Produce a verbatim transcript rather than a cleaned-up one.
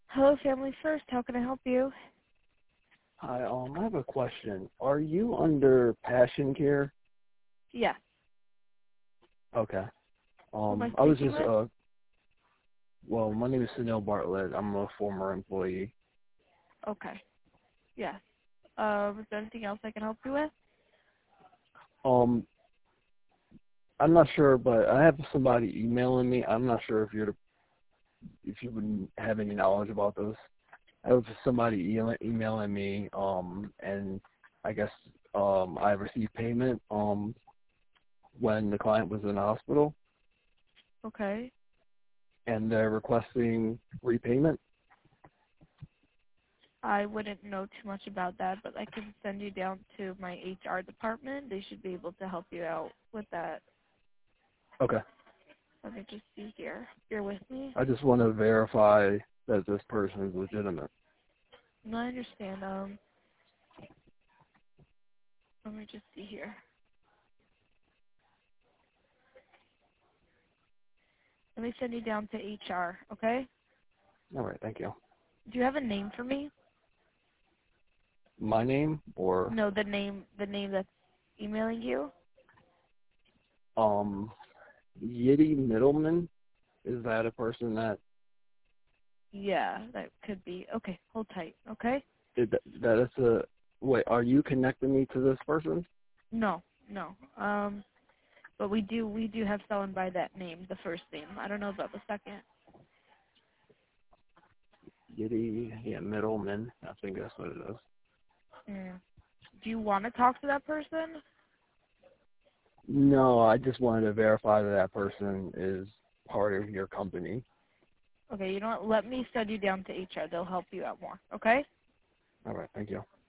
Hello, Family First. How can I help you? Hi, um, I have a question. Are you under Passion Care? Yes. Okay. Who am I Um, I was speaking just, with? uh, well, my name is Sunil Bartlett. I'm a former employee. Okay. Yes. Uh, is there anything else I can help you with? Um, I'm not sure, but I have somebody emailing me. I'm not sure if you're, the, if you would have any knowledge about this. I have somebody e- emailing me, um, and I guess, um, I received payment, um, when the client was in the hospital, Okay. and they're requesting repayment. I wouldn't know too much about that, but I can send you down to my H R department. They should be able to help you out with that. Okay. Let me just see here. You're with me? I just want to verify that this person is legitimate. No, I understand. Um, let me just see here. Let me send you down to H R, okay? All right, thank you. Do you have a name for me? My name or No, the name, the name that's emailing you? um Yiddy Middleman? Is that a person that Yeah, that could be. Okay, hold tight, okay? did that, that is a wait, are you connecting me to this person? No, no. Um, but we do we do have someone by that name, the first name. I don't know about the second. Yiddy yeah, Middleman. I think that's what it is. Mm. Do you want to talk to that person? No, I just wanted to verify that that person is part of your company. Okay, you know what? Let me send you down to H R. They'll help you out more. Okay? All right, thank you.